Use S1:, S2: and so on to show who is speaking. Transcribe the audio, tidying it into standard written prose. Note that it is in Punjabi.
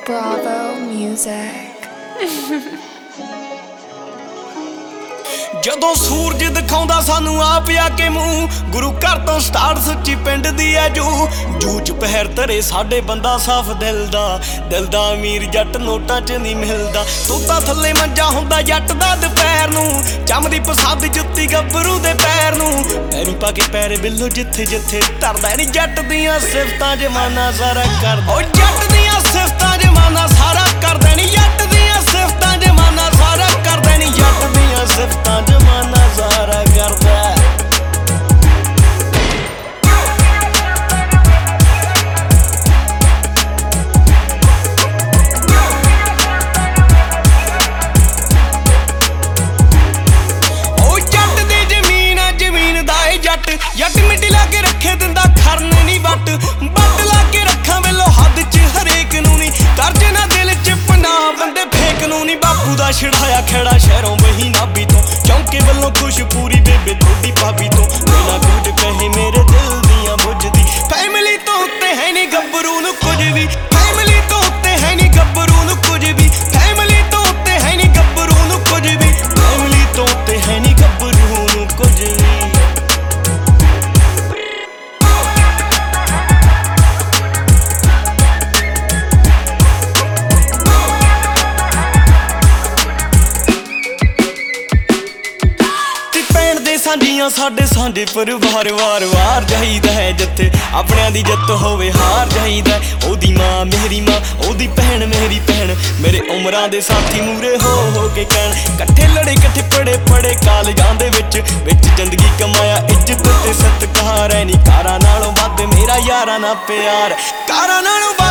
S1: Bravo Music।
S2: ਜਦੋਂ ਸੂਰਜ ਦਿਖਾਉਂਦਾ ਸਾਨੂੰ ਆਪ ਆ ਕੇ ਮੂੰਹ, ਗੁਰੂ ਘਰ ਤੋਂ ਸਟਾਰਟ ਸੱਚੀ ਪਿੰਡ ਦੀ ਐ ਜੂ ਚ ਪਹਿਰ ਧਰੇ ਸਾਡੇ ਬੰਦਾ ਸਾਫ ਦਿਲ ਦਾ ਅਮੀਰ ਜੱਟ ਨੋਟਾਂ ਚ ਨਹੀਂ ਮਿਲਦਾ। ਤੋਤਾ ਥੱਲੇ ਮੰਜਾ ਹੁੰਦਾ ਜੱਟ ਦਾ ਦੁਪਹਿਰ ਨੂੰ, ਚਮਦੀ ਪਸੰਦ ਜੁੱਤੀ ਗੱਭਰੂ ਦੇ ਪੈਰ ਨੂੰ, ਪੈਰੀ ਪਾ ਕੇ ਪੈਰ ਬਿੱਲੋ ਜਿੱਥੇ ਜਿੱਥੇ ਧਰਦਾ ਨੀ ਜੱਟ ਦੀਆਂ ਸਿਫਤਾਂ ਜਮਾਨਾ ਸਾਰਾ ਕਰਦਾ। ਓ ਜੱਟ ਦੀਆਂ ਸਿਫਤਾਂ ਜਮਾਨਾ ਸਾਰਾ ਕਰਦਾ ਨੀ, ਜੱਟ ਦੀਆਂ ਸਿਫਤਾਂ ਜਮਾਨਾ ਸਾਰਾ ਕਰਦਾ ਨੀ, ਜੱਟ ਦੀਆਂ ਸਿਫਤਾਂ ਜਮਾਨਾ ਸਾਰਾ ਕਰਦਾ। ਜੱਟ ਮਿੱਟੀ ਲਾ ਕੇ ਰੱਖੇ ਦਿੰਦਾ ਖਰਨ ਨੀ ਵੱਟ ਲਾ ਕੇ ਰੱਖਾਂ ਵੇਲੋ ਹੱਦ ਚ ਹਰੇਕ ਨੂੰ ਨੀ, ਕਰਜ ਨਾ ਦਿਲ ਚ ਪਨਾ ਬੰਦੇ ਫੇਕ ਨੂੰ ਨੀ। ਬਾਪੂ ਦਾ ਛੜਾਇਆ ਖੇੜਾ ਸ਼ਹਿਰੋਂ ਵਹੀ ਨਾਭੀ ਤੋਂ, ਚੌਂਕੇ ਵੱਲੋਂ ਖੁਸ਼ ਪੂਰੀ ਬੇਬੇ ਥੋੜੀ ਭਾਬੀ ਤੋਂ, ਬਿਨਾ ਕੁਝ ਕਹੇ ਮੇਰੇ ਦਿਲ ਦੀਆਂ ਬੁੱਝਦੀ। ਫੈਮਿਲੀ ਤੋਂ ਉੱਤੇ ਹੈ ਨੀ ਗੱਭਰੂ ਨੂੰ ਕੁਝ ਵੀ, ਫੈਮਿਲੀ ਤੋਂ ਉੱਤੇ ਹੈ ਨੀ ਗੱਭਰੂ ਨੂੰ ਕੁਝ ਵੀ, ਫੈਮਿਲੀ ਤੋਂ ਉੱਤੇ ਹੈ ਨੀ ਗੱਭਰੂ ਨੂੰ ਕੁਝ ਵੀ, ਫੈਮਿਲੀ ਤੋਂ ਉੱਤੇ ਹੈ ਨੀ ਗੱਭਰੂ ਨੂੰ ਕੁਝ ਵੀ। ਸਾਂਝੀਆਂ ਸਾਡੇ ਸਾਂਝੇ ਪਰਿਵਾਰ ਵਾਰ ਚਾਹੀਦਾ ਹੈ, ਜਿੱਥੇ ਆਪਣਿਆਂ ਦੀ ਜਿੱਤ ਹੋਵੇ ਹਾਰ ਚਾਹੀਦਾ। ਉਹਦੀ ਮਾਂ ਮੇਰੀ ਮਾਂ, ਉਹਦੀ ਭੈਣ ਮੇਰੀ ਭੈਣ, ਮੇਰੇ ਉਮਰਾਂ ਦੇ ਸਾਥੀ ਮੂਰੇ ਹੋ ਕੇ ਕਹਿਣ, ਇਕੱਠੇ ਲੜੇ ਇਕੱਠੇ ਪੜੇ ਕਾਲਜਾਂ ਦੇ ਵਿੱਚ ਜ਼ਿੰਦਗੀ ਕਮਾਇਆ ਇੱਜ਼ਤ ਤੇ ਸਤਿਕਾਰ ਐ ਨੀ। ਕਾਰਾਂ ਨਾਲੋਂ ਵੱਧ ਮੇਰਾ ਯਾਰਾਂ ਨਾਲ ਪਿਆਰ, ਕਾਰਾਂ ਨਾਲੋਂ